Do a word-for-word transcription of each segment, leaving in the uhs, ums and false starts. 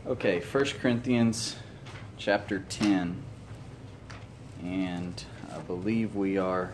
Okay, First Corinthians chapter ten, and I believe we are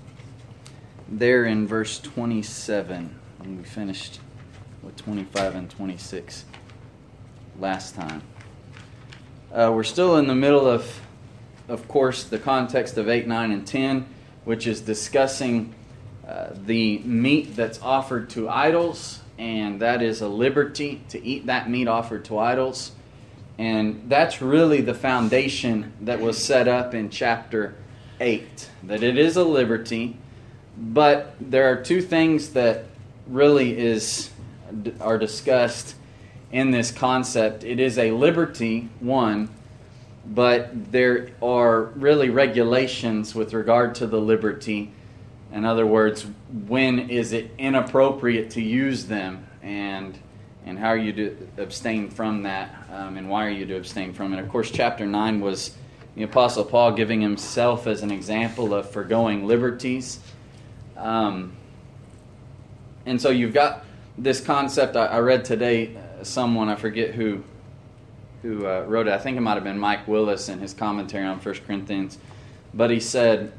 there in verse twenty-seven, and we finished with twenty-five and twenty-six last time. Uh, we're still in the middle of, of course, the context of eight, nine, and ten, which is discussing uh, the meat that's offered to idols, and that is a liberty to eat that meat offered to idols. And that's really the foundation that was set up in chapter eight, that it is a liberty, but there are two things that really is are discussed in this concept. It is a liberty, one, but there are really regulations with regard to the liberty. In other words, when is it inappropriate to use them, and and how are you to abstain from that, um, and why are you to abstain from it? Of course, chapter nine was the Apostle Paul giving himself as an example of foregoing liberties. Um, and so you've got this concept. I, I read today uh, someone, I forget who, who uh, wrote it. I think it might have been Mike Willis in his commentary on First Corinthians. But he said,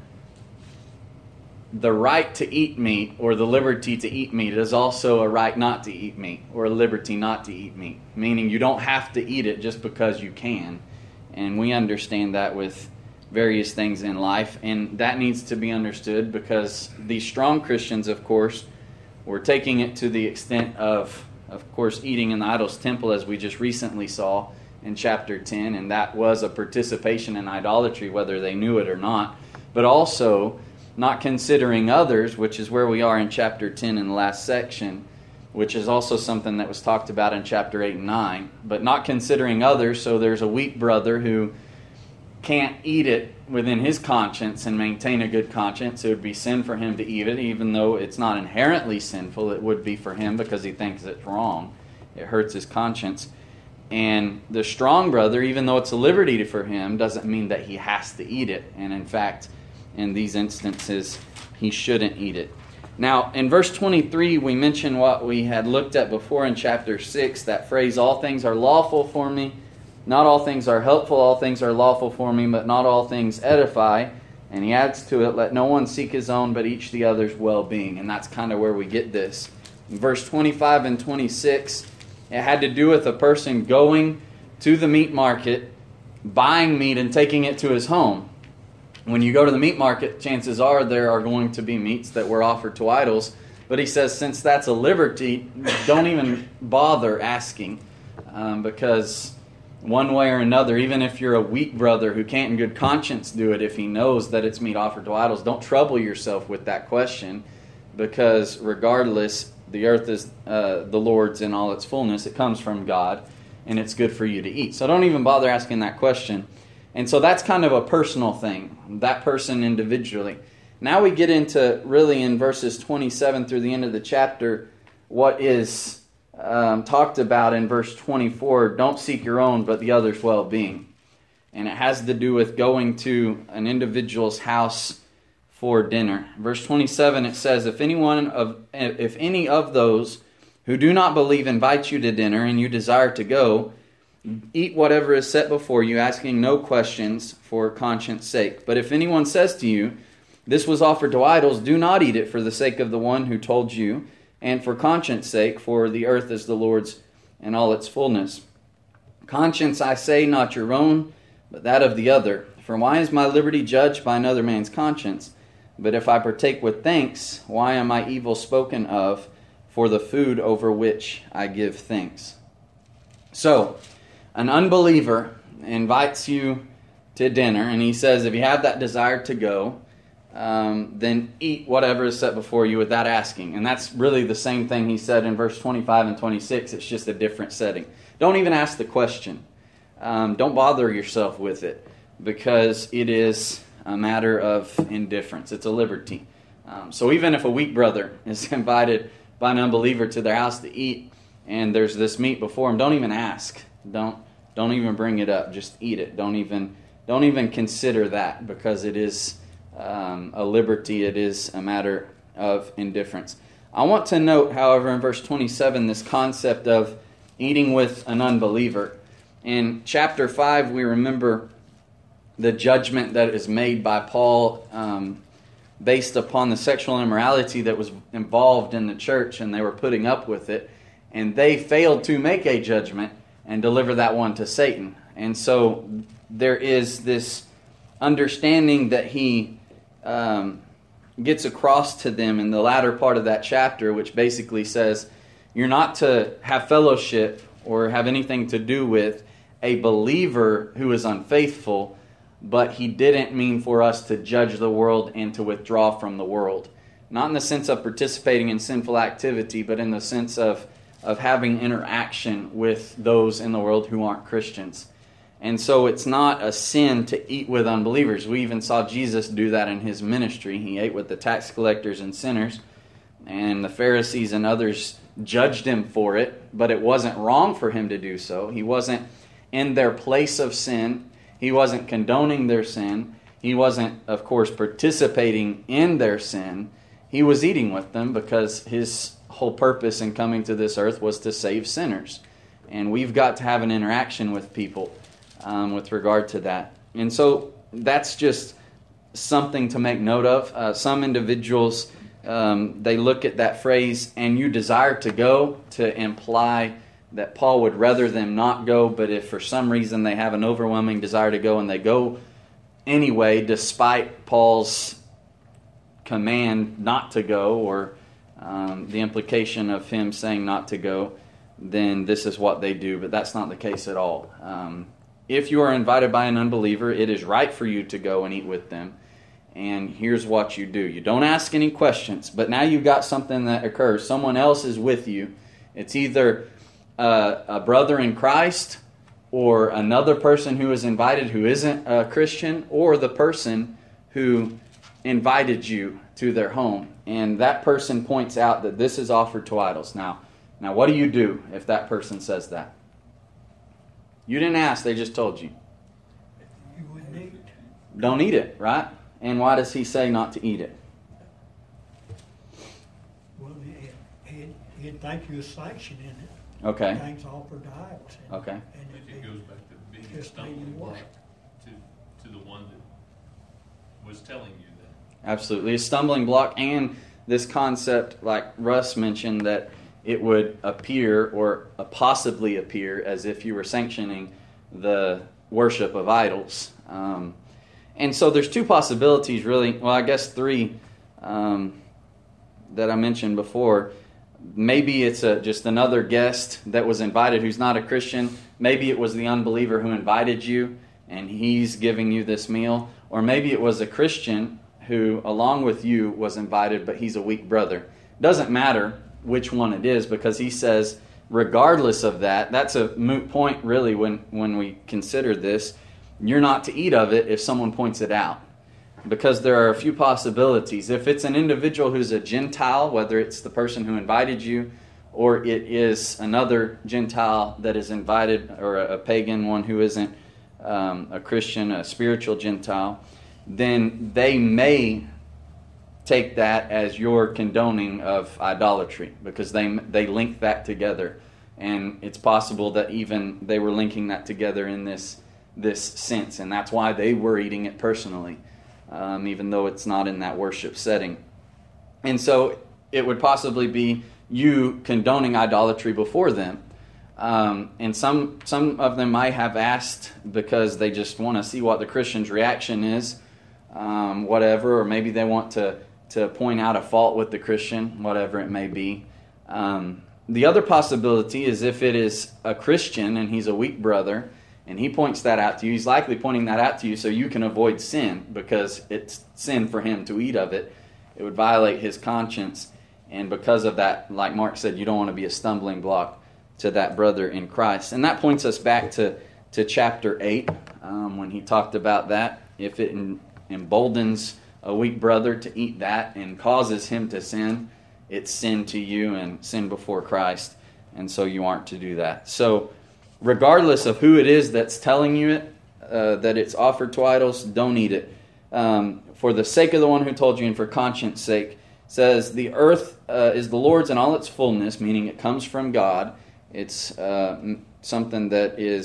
the right to eat meat, or the liberty to eat meat, is also a right not to eat meat, or a liberty not to eat meat. Meaning you don't have to eat it just because you can. And we understand that with various things in life. And that needs to be understood because these strong Christians, of course, were taking it to the extent of, of course, eating in the idol's temple, as we just recently saw in chapter ten. And that was a participation in idolatry, whether they knew it or not. But also not considering others, which is where we are in chapter ten in the last section, which is also something that was talked about in chapter eight and nine. But not considering others, so there's a weak brother who can't eat it within his conscience and maintain a good conscience. It would be sin for him to eat it, even though it's not inherently sinful. It would be for him because he thinks it's wrong. It hurts his conscience. And the strong brother, even though it's a liberty for him, doesn't mean that he has to eat it. And in fact, in these instances, he shouldn't eat it. Now, in verse twenty-three, we mentioned what we had looked at before in chapter six, that phrase, all things are lawful for me. Not all things are helpful, all things are lawful for me, but not all things edify. And he adds to it, let no one seek his own, but each the other's well-being. And that's kind of where we get this. In verse twenty-five and twenty-six, it had to do with a person going to the meat market, buying meat, and taking it to his home. When you go to the meat market, chances are there are going to be meats that were offered to idols. But he says, since that's a liberty, don't even bother asking. Um, because one way or another, even if you're a weak brother who can't in good conscience do it, if he knows that it's meat offered to idols, don't trouble yourself with that question. Because regardless, the earth is uh, the Lord's in all its fullness. It comes from God, and it's good for you to eat. So don't even bother asking that question. And so that's kind of a personal thing, that person individually. Now we get into, really in verses twenty-seven through the end of the chapter, what is um, talked about in verse twenty-four, don't seek your own, but the other's well-being. And it has to do with going to an individual's house for dinner. Verse twenty-seven, it says, if anyone of, if any of those who do not believe invite you to dinner, and you desire to go, eat whatever is set before you, asking no questions for conscience sake. But if anyone says to you, this was offered to idols, do not eat it for the sake of the one who told you, and for conscience sake, for the earth is the Lord's and all its fullness. Conscience, I say, not your own, but that of the other. For why is my liberty judged by another man's conscience? But if I partake with thanks, why am I evil spoken of for the food over which I give thanks? So, an unbeliever invites you to dinner, and he says, if you have that desire to go, um, then eat whatever is set before you without asking. And that's really the same thing he said in verse twenty-five and twenty-six. It's just a different setting. Don't even ask the question. Um, don't bother yourself with it, because it is a matter of indifference. It's a liberty. Um, so even if a weak brother is invited by an unbeliever to their house to eat, and there's this meat before him, don't even ask. Don't don't even bring it up. Just eat it. Don't even don't even consider that, because it is um, a liberty. It is a matter of indifference. I want to note, however, in verse twenty-seven, this concept of eating with an unbeliever. In chapter five, we remember the judgment that is made by Paul um, based upon the sexual immorality that was involved in the church, and they were putting up with it. And they failed to make a judgment and deliver that one to Satan. And so there is this understanding that he um, gets across to them in the latter part of that chapter, which basically says, you're not to have fellowship or have anything to do with a believer who is unfaithful, but he didn't mean for us to judge the world and to withdraw from the world. Not in the sense of participating in sinful activity, but in the sense of, of having interaction with those in the world who aren't Christians. And so it's not a sin to eat with unbelievers. We even saw Jesus do that in his ministry. He ate with the tax collectors and sinners, and the Pharisees and others judged him for it, but it wasn't wrong for him to do so. He wasn't in their place of sin. He wasn't condoning their sin. He wasn't, of course, participating in their sin. He was eating with them because his whole purpose in coming to this earth was to save sinners. And we've got to have an interaction with people um, with regard to that. And so that's just something to make note of. Uh, some individuals, um, they look at that phrase, and you desire to go, to imply that Paul would rather them not go, but if for some reason they have an overwhelming desire to go and they go anyway, despite Paul's command not to go, or um, the implication of him saying not to go, then this is what they do. But that's not the case at all. Um, if you are invited by an unbeliever, it is right for you to go and eat with them. And here's what you do. You don't ask any questions, but now you've got something that occurs. Someone else is with you. It's either uh, a brother in Christ, or another person who is invited who isn't a Christian, or the person who invited you to their home. And that person points out that this is offered to idols. Now, now what do you do if that person says that? You didn't ask, they just told you. You wouldn't eat. Don't eat it, right? And why does he say not to eat it? Well, it, it, it'd think you were sanctioning it. Okay. Things offered to idols. And, Okay. And I think it'd it be goes back to being a just stumbling being block what? to, to the one that was telling you that. Absolutely. A stumbling block, and this concept, like Russ mentioned, that it would appear, or uh, possibly appear, as if you were sanctioning the worship of idols. Um, and so there's two possibilities, really. Well, I guess three um, that I mentioned before. Maybe it's a, just another guest that was invited who's not a Christian. Maybe it was the unbeliever who invited you, and he's giving you this meal. Or maybe it was a Christian who, along with you, was invited, but he's a weak brother. Doesn't matter which one it is, because he says, regardless of that, that's a moot point, really, when, when we consider this. You're not to eat of it if someone points it out, because there are a few possibilities. If it's an individual who's a Gentile, whether it's the person who invited you, or it is another Gentile that is invited, or a, a pagan one who isn't um, a Christian, a spiritual Gentile, then they may take that as your condoning of idolatry, because they they link that together. And it's possible that even they were linking that together in this this sense, and that's why they were eating it personally, um, even though it's not in that worship setting. And so it would possibly be you condoning idolatry before them. Um, and some some of them might have asked because they just want to see what the Christian's reaction is, um, whatever, or maybe they want to, to point out a fault with the Christian, whatever it may be. Um, the other possibility is if it is a Christian and he's a weak brother, and he points that out to you, he's likely pointing that out to you so you can avoid sin, because it's sin for him to eat of it. It would violate his conscience. And because of that, like Mark said, you don't want to be a stumbling block to that brother in Christ. And that points us back to, to chapter eight, um, when he talked about that. If it emboldens a weak brother to eat that and causes him to sin, it's sin to you and sin before Christ. And so you aren't to do that. So regardless of who it is that's telling you it, uh, that it's offered to idols, don't eat it. Um, for the sake of the one who told you, and for conscience sake, says the earth uh, is the Lord's in all its fullness, meaning it comes from God. It's uh, something that is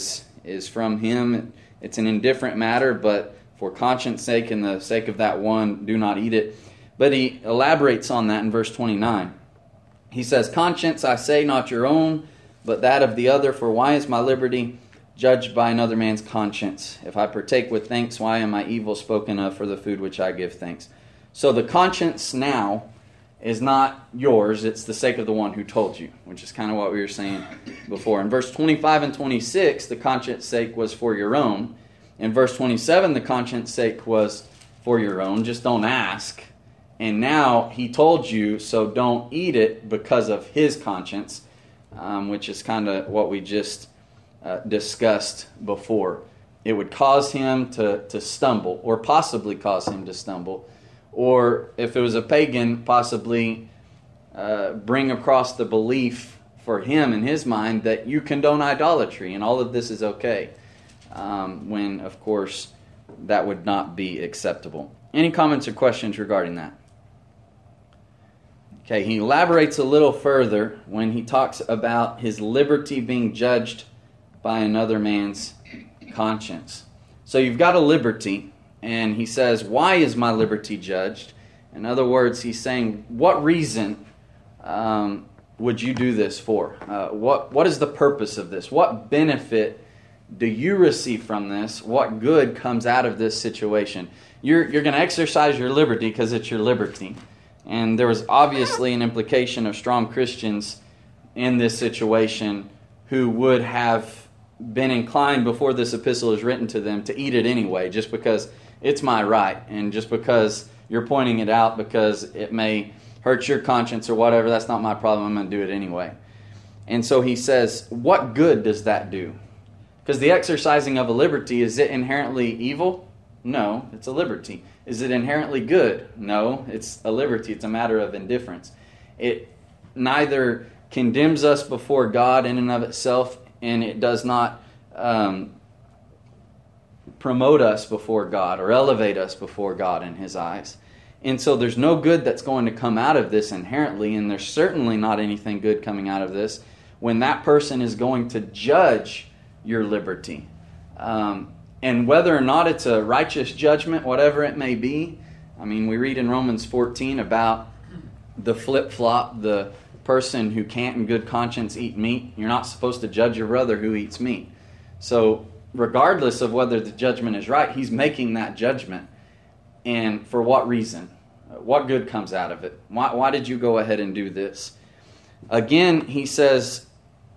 is from him. It's an indifferent matter, but for conscience sake and the sake of that one, do not eat it. But he elaborates on that in verse twenty-nine. He says, conscience, I say, not your own, but that of the other. For why is my liberty judged by another man's conscience? If I partake with thanks, why am I evil spoken of for the food which I give thanks? So the conscience now is not yours. It's the sake of the one who told you, which is kind of what we were saying before. In verse twenty-five and twenty-six, the conscience sake was for your own. In verse twenty-seven, the conscience sake was for your own. Just don't ask. And now he told you, so don't eat it because of his conscience, um, which is kind of what we just uh, discussed before. It would cause him to, to stumble, or possibly cause him to stumble. Or if it was a pagan, possibly uh, bring across the belief for him in his mind that you condone idolatry and all of this is okay. Um, when, of course, that would not be acceptable. Any comments or questions regarding that? Okay, he elaborates a little further when he talks about his liberty being judged by another man's conscience. So you've got a liberty, and he says, why is my liberty judged? In other words, he's saying, what reason um, would you do this for? Uh, what What is the purpose of this? What benefit do you receive from this? What good comes out of this situation? You're, you're going to exercise your liberty because it's your liberty. And there was obviously an implication of strong Christians in this situation who would have been inclined before this epistle is written to them to eat it anyway, just because it's my right, and just because you're pointing it out because it may hurt your conscience or whatever, that's not my problem, I'm going to do it anyway. And so he says, what good does that do? Because the exercising of a liberty, is it inherently evil? No, it's a liberty. Is it inherently good? No, it's a liberty. It's a matter of indifference. It neither condemns us before God in and of itself, and it does not um, promote us before God or elevate us before God in His eyes. And so there's no good that's going to come out of this inherently, and there's certainly not anything good coming out of this when that person is going to judge your liberty. Um, and whether or not it's a righteous judgment, whatever it may be, I mean, we read in Romans fourteen about the flip-flop, the person who can't in good conscience eat meat. You're not supposed to judge your brother who eats meat. So regardless of whether the judgment is right, he's making that judgment. And for what reason? What good comes out of it? Why, why did you go ahead and do this? Again, he says,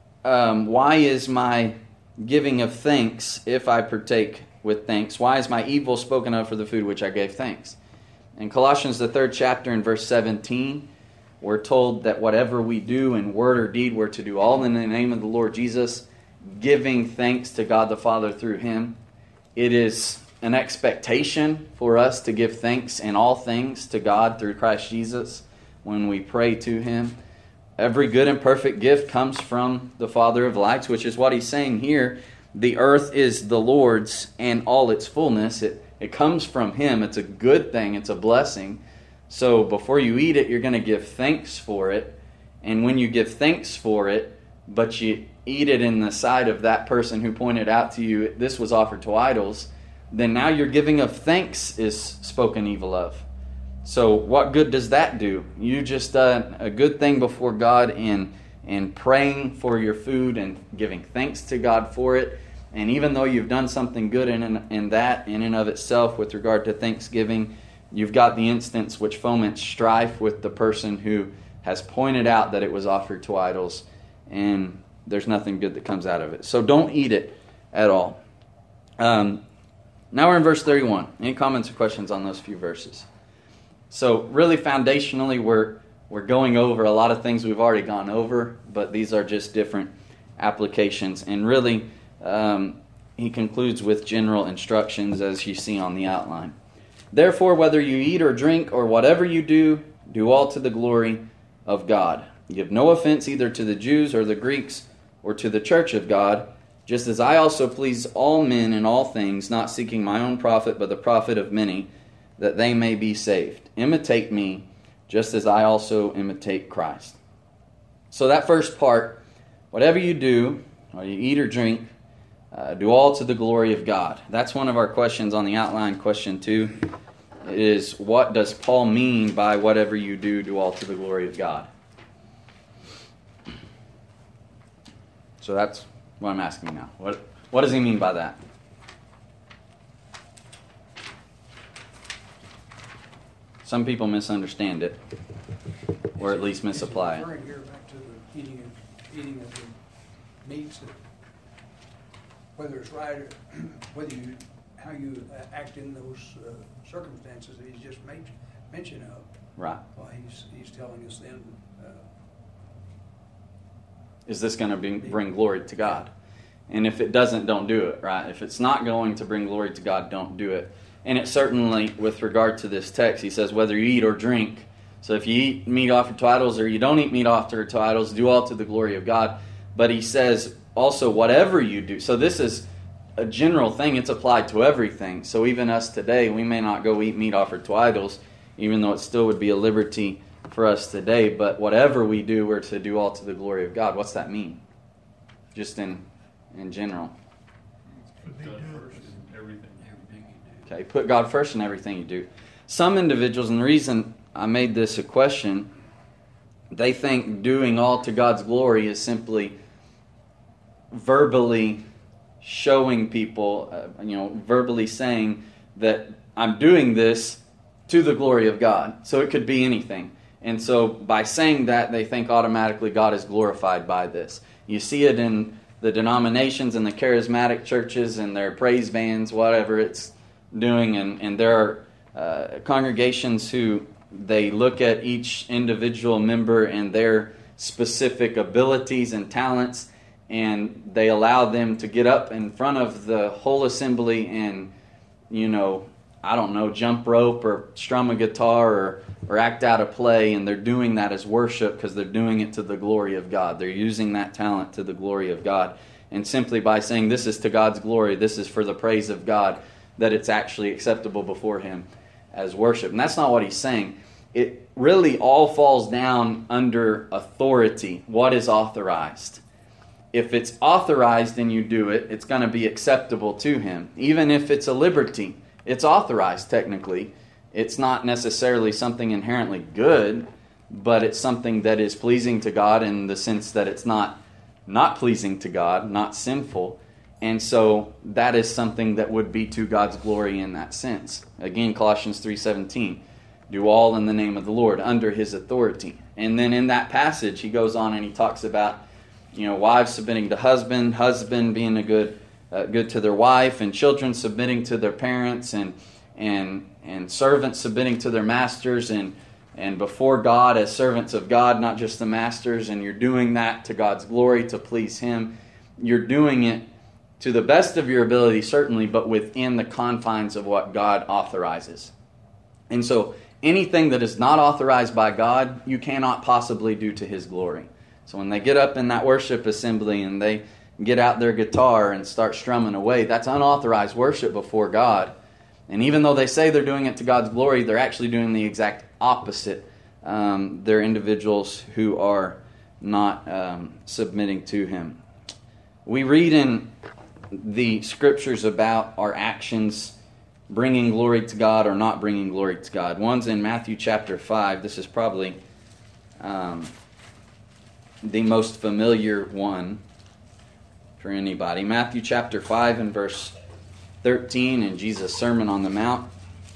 um, why is my giving of thanks if I partake with thanks? Why is my evil spoken of for the food which I gave thanks? In Colossians, the third chapter, in verse seventeen, we're told that whatever we do in word or deed, we're to do all in the name of the Lord Jesus, giving thanks to God the Father through Him. It is an expectation for us to give thanks in all things to God through Christ Jesus when we pray to Him. Every good and perfect gift comes from the Father of lights, which is what he's saying here. The earth is the Lord's and all its fullness. It, it comes from Him. It's a good thing. It's a blessing. So before you eat it, you're going to give thanks for it. And when you give thanks for it, but you eat it in the sight of that person who pointed out to you, this was offered to idols, then now your giving of thanks is spoken evil of. So what good does that do? You just done a good thing before God in, in praying for your food and giving thanks to God for it. And even though you've done something good in, in, in that, in and of itself, with regard to thanksgiving, you've got the instance which foments strife with the person who has pointed out that it was offered to idols, and there's nothing good that comes out of it. So don't eat it at all. Um, now we're in verse thirty-one. Any comments or questions on those few verses? So really foundationally, we're we're going over a lot of things we've already gone over, but these are just different applications. And really, um, he concludes with general instructions, as you see on the outline. Therefore, whether you eat or drink or whatever you do, do all to the glory of God. Give no offense either to the Jews or the Greeks or to the church of God, just as I also please all men in all things, not seeking my own profit, but the profit of many, that they may be saved. Imitate me, just as I also imitate Christ. So that first part, whatever you do, or you eat or drink, Uh, do all to the glory of God. That's one of our questions on the outline. Question two is, what does Paul mean by whatever you do, do all to the glory of God? So that's what I'm asking now. What, what does he mean by that? Some people misunderstand it, or at least misapply it. Referring here back to the eating of, eating of the meats, that whether it's right or whether you, how you act in those uh, circumstances that he's just made mention of. Right. Well, he's, he's telling us then, uh, is this going to bring, bring glory to God? And if it doesn't, don't do it, right? If it's not going to bring glory to God, don't do it. And it certainly, with regard to this text, he says, whether you eat or drink. So if you eat meat offered to idols or you don't eat meat offered to idols, do all to the glory of God. But he says also, whatever you do. So this is a general thing. It's applied to everything. So even us today, we may not go eat meat offered to idols, even though it still would be a liberty for us today. But whatever we do, we're to do all to the glory of God. What's that mean? Just in in general. Put God first in everything. everything you do. Okay, put God first in everything you do. Some individuals, and the reason I made this a question, they think doing all to God's glory is simply verbally showing people, uh, you know, verbally saying that I'm doing this to the glory of God. So it could be anything. And so by saying that, they think automatically God is glorified by this. You see it in the denominations and the charismatic churches and their praise bands, whatever it's doing. And, and there are uh, congregations who they look at each individual member and their specific abilities and talents, and they allow them to get up in front of the whole assembly and, you know, I don't know, jump rope or strum a guitar or, or act out a play, and they're doing that as worship because they're doing it to the glory of God. They're using that talent to the glory of God. And simply by saying this is to God's glory, this is for the praise of God, that it's actually acceptable before Him as worship. And that's not what he's saying. It really all falls down under authority. What is authorized? If it's authorized and you do it, it's going to be acceptable to Him. Even if it's a liberty, it's authorized technically. It's not necessarily something inherently good, but it's something that is pleasing to God in the sense that it's not not pleasing to God, not sinful. And so that is something that would be to God's glory in that sense. Again, Colossians three seventeen, do all in the name of the Lord, under His authority. And then in that passage, he goes on and he talks about, you know, wives submitting to husband, husband being a good uh, good to their wife, and children submitting to their parents, and and and servants submitting to their masters, and and before God as servants of God, not just the masters. And you're doing that to God's glory, to please Him. You're doing it to the best of your ability, certainly, but within the confines of what God authorizes. And so anything that is not authorized by God, you cannot possibly do to His glory. So when they get up in that worship assembly and they get out their guitar and start strumming away, that's unauthorized worship before God. And even though they say they're doing it to God's glory, they're actually doing the exact opposite. Um, they're individuals who are not um, submitting to Him. We read in the Scriptures about our actions bringing glory to God or not bringing glory to God. One's in Matthew chapter five. This is probably um, the most familiar one for anybody. Matthew chapter five and verse thirteen in Jesus' Sermon on the Mount.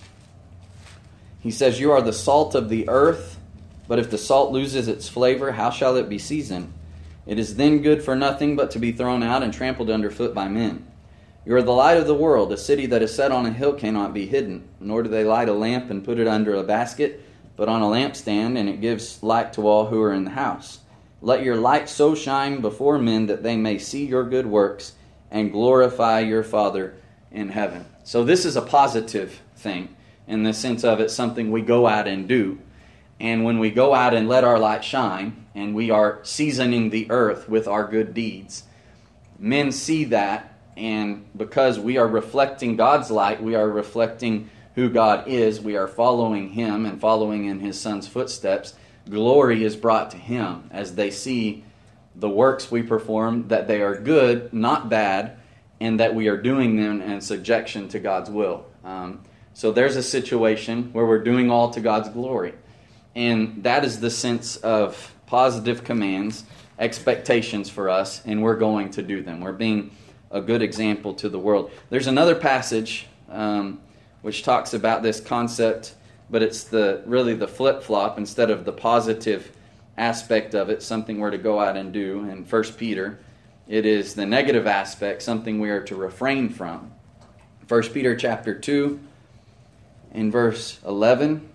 He says, "You are the salt of the earth, but if the salt loses its flavor, how shall it be seasoned? It is then good for nothing but to be thrown out and trampled underfoot by men. You are the light of the world. A city that is set on a hill cannot be hidden, nor do they light a lamp and put it under a basket, but on a lampstand, and it gives light to all who are in the house. Let your light so shine before men that they may see your good works and glorify your Father in heaven." So this is a positive thing in the sense of it's something we go out and do. And when we go out and let our light shine, and we are seasoning the earth with our good deeds, men see that, and because we are reflecting God's light, we are reflecting who God is, we are following Him and following in His Son's footsteps, glory is brought to Him as they see the works we perform, that they are good, not bad, and that we are doing them in subjection to God's will. Um, so there's a situation where we're doing all to God's glory. And that is the sense of positive commands, expectations for us, and we're going to do them. We're being a good example to the world. There's another passage um, which talks about this concept, but it's the really the flip-flop instead of the positive aspect of it, something we're to go out and do. In First Peter, it is the negative aspect, something we are to refrain from. First Peter chapter two, in verse eleven,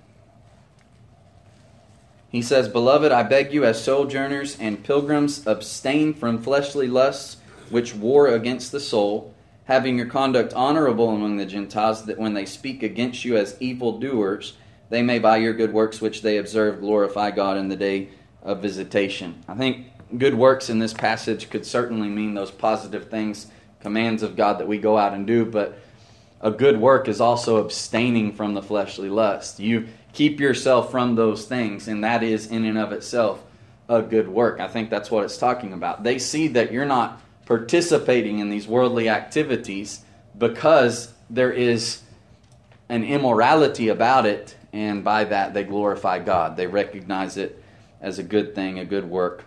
he says, "Beloved, I beg you as sojourners and pilgrims, abstain from fleshly lusts which war against the soul, having your conduct honorable among the Gentiles, that when they speak against you as evildoers, they may by your good works which they observe glorify God in the day of visitation." I think good works in this passage could certainly mean those positive things, commands of God that we go out and do, but a good work is also abstaining from the fleshly lust. You keep yourself from those things, and that is in and of itself a good work. I think that's what it's talking about. They see that you're not participating in these worldly activities because there is an immorality about it, and by that they glorify God. They recognize it as a good thing, a good work.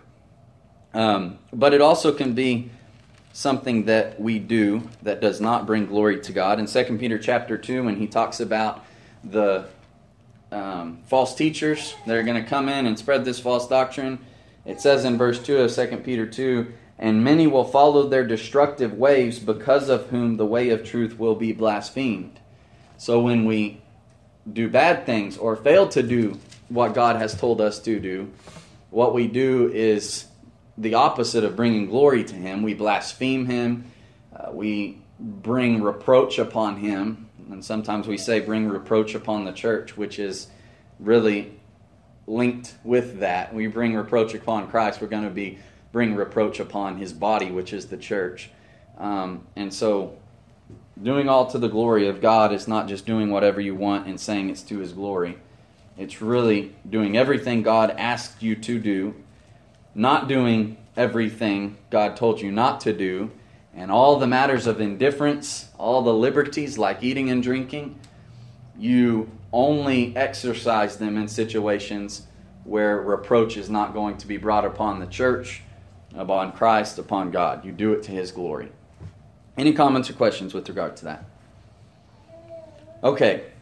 Um, but it also can be something that we do that does not bring glory to God. In Second Peter chapter two, when he talks about the um, false teachers that are going to come in and spread this false doctrine, it says in verse two of Second Peter two, "And many will follow their destructive ways, because of whom the way of truth will be blasphemed." So when we do bad things or fail to do what God has told us to do, what we do is the opposite of bringing glory to Him. We blaspheme Him. Uh, we bring reproach upon Him. And sometimes we say bring reproach upon the church, which is really linked with that. We bring reproach upon Christ. We're going to be bring reproach upon His body, which is the church. Um, and so doing all to the glory of God is not just doing whatever you want and saying it's to His glory. It's really doing everything God asked you to do, not doing everything God told you not to do, and all the matters of indifference, all the liberties like eating and drinking, you only exercise them in situations where reproach is not going to be brought upon the church, upon Christ, upon God. You do it to His glory. Any comments or questions with regard to that? Okay.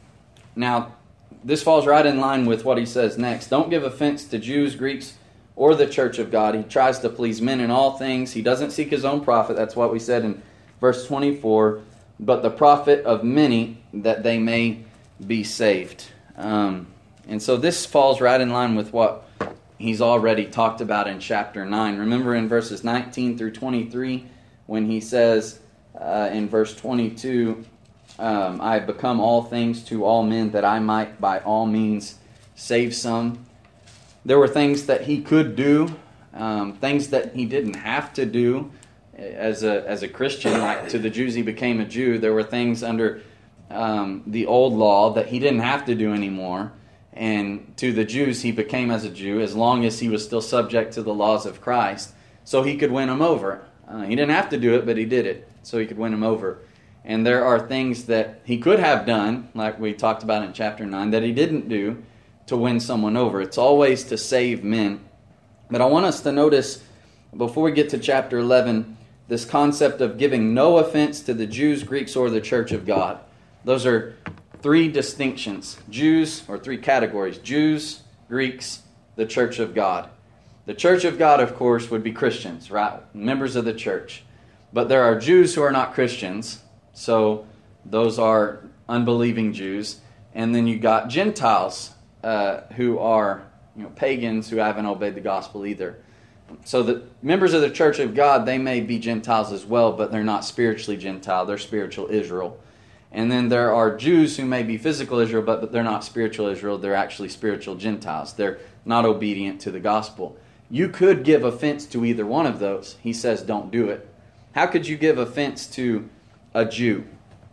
Now, this falls right in line with what he says next. Don't give offense to Jews, Greeks, or the church of God. He tries to please men in all things. He doesn't seek his own profit. That's what we said in verse twenty-four. But the profit of many, that they may be saved. Um, and so this falls right in line with what he's already talked about in chapter nine. Remember in verses nineteen through twenty-three, when he says uh, in verse twenty-two, um, I have become all things to all men, that I might by all means save some. There were things that he could do, um, things that he didn't have to do as a as a Christian. Like to the Jews, he became a Jew. There were things under um, the old law that he didn't have to do anymore. And to the Jews, he became as a Jew as long as he was still subject to the laws of Christ, so he could win them over. Uh, he didn't have to do it, but he did it so he could win them over. And there are things that he could have done, like we talked about in chapter nine, that he didn't do to win someone over. It's always to save men. But I want us to notice, before we get to chapter eleven, this concept of giving no offense to the Jews, Greeks, or the church of God. Those are three distinctions. Jews, or three categories. Jews, Greeks, the church of God. The church of God, of course, would be Christians, right? Members of the church. But there are Jews who are not Christians, so those are unbelieving Jews. And then you got Gentiles uh, who are, you know, pagans who haven't obeyed the gospel either. So the members of the church of God, they may be Gentiles as well, but they're not spiritually Gentile. They're spiritual Israel. And then there are Jews who may be physical Israel, but, but they're not spiritual Israel. They're actually spiritual Gentiles. They're not obedient to the gospel. You could give offense to either one of those. He says don't do it. How could you give offense to a Jew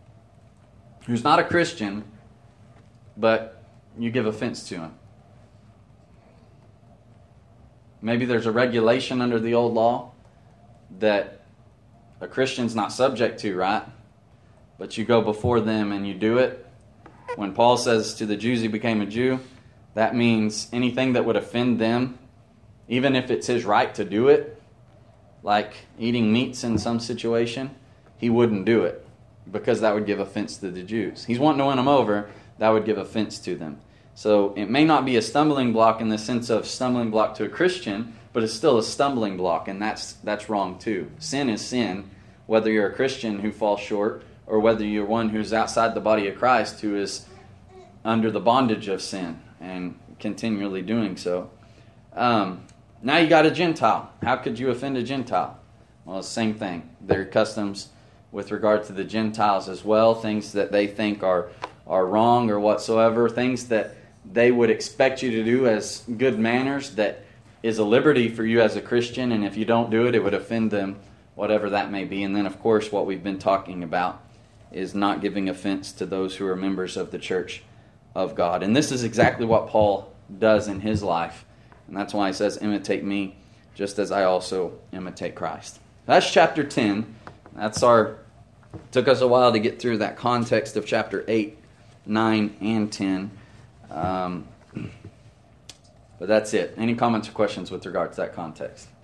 who's not a Christian, but you give offense to him? Maybe there's a regulation under the old law that a Christian's not subject to, right? But you go before them and you do it. When Paul says to the Jews he became a Jew, that means anything that would offend them, even if it's his right to do it, like eating meats in some situation, he wouldn't do it because that would give offense to the Jews. He's wanting to win them over, that would give offense to them. So it may not be a stumbling block in the sense of stumbling block to a Christian, but it's still a stumbling block, and that's that's wrong too. Sin is sin, whether you're a Christian who falls short or whether you're one who's outside the body of Christ who is under the bondage of sin and continually doing so. Um, now you got a Gentile. How could you offend a Gentile? Well, it's the same thing. Their customs with regard to the Gentiles as well, things that they think are, are wrong or whatsoever, things that they would expect you to do as good manners that is a liberty for you as a Christian, and if you don't do it, it would offend them, whatever that may be. And then, of course, what we've been talking about is not giving offense to those who are members of the church of God. And this is exactly what Paul does in his life. And that's why he says, imitate me, just as I also imitate Christ. That's chapter ten. That's our, took us a while to get through that context of chapter eight, nine, and ten. Um, but that's it. Any comments or questions with regard to that context?